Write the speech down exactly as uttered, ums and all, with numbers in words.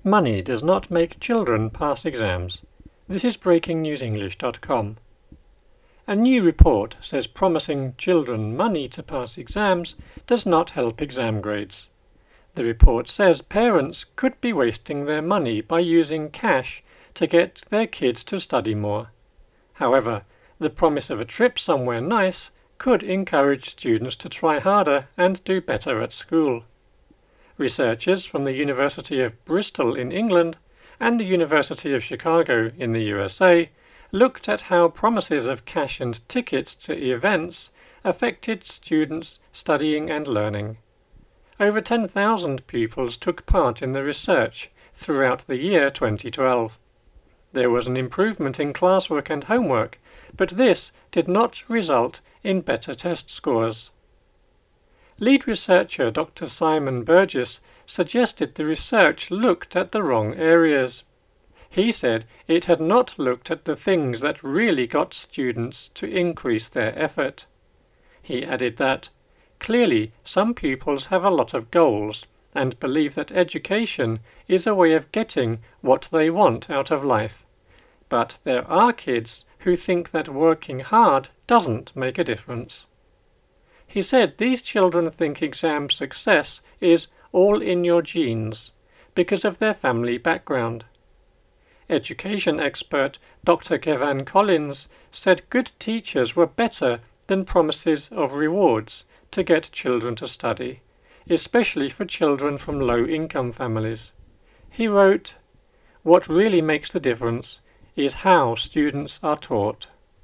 Money does not make children pass exams. This is breaking news english dot com. A new report says promising children money to pass exams does not help exam grades. The report says parents could be wasting their money by using cash to get their kids to study more. However, the promise of a trip somewhere nice could encourage students to try harder and do better at school. Researchers from the University of Bristol in England and the University of Chicago in the U S A looked at how promises of cash and tickets to events affected students' studying and learning. Over ten thousand pupils took part in the research throughout the year twenty twelve. There was an improvement in classwork and homework, but this did not result in better test scores. Lead researcher Doctor Simon Burgess suggested the research looked at the wrong areas. He said it had not looked at the things that really got students to increase their effort. He added that, clearly some pupils have a lot of goals and believe that education is a way of getting what they want out of life. But there are kids who think that working hard doesn't make a difference. He said these children think exam success is all in your genes because of their family background. Education expert Doctor Kevan Collins said good teachers were better than promises of rewards to get children to study, especially for children from low-income families. He wrote, "What really makes the difference is how students are taught."